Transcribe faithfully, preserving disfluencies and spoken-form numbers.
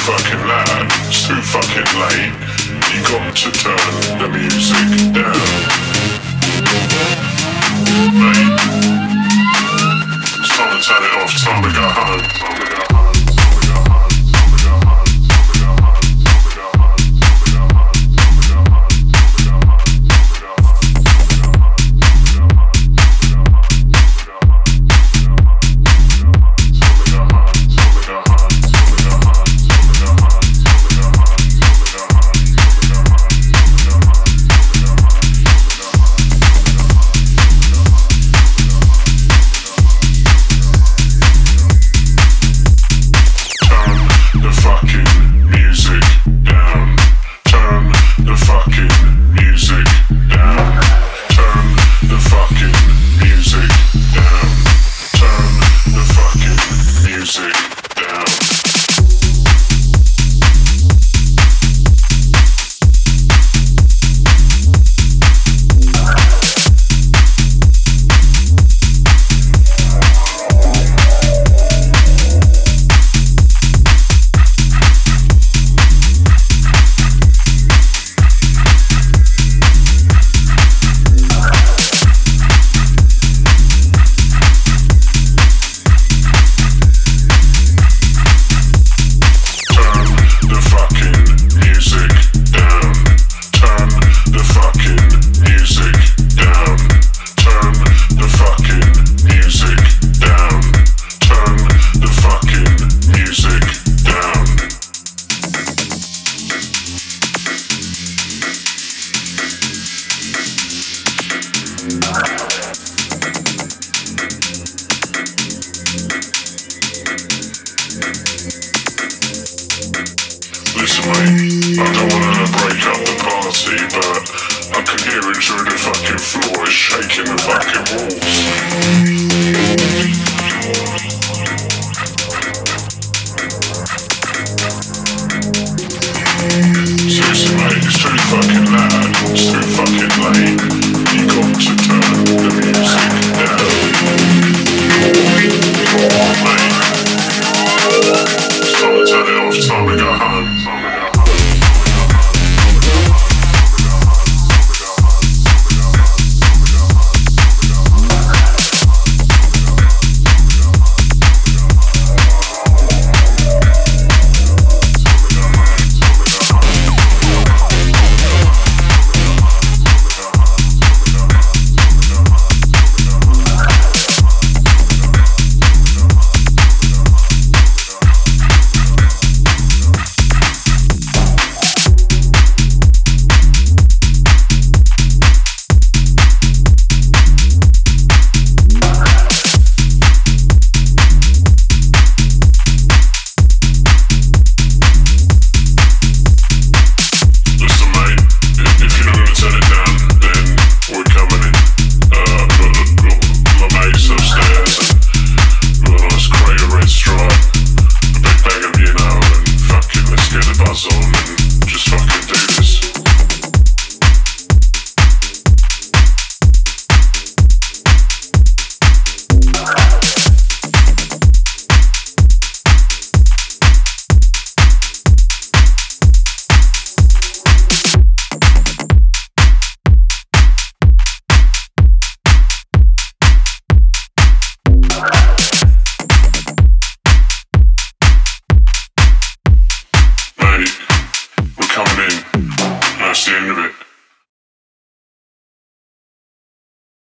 fucking loud, it's too fucking late. You got to turn the music down. Mate, it's time to turn it off, it's time to go home. Time to go home. Listen mate, I don't wanna break up the party, but I can hear it through the fucking floor, it's shaking the fucking walls. Seriously mate, it's too fucking loud, it's too fucking late. You got to turn the music down. Come on mate, it's time to turn it off, it's time to go home. That's the end of it.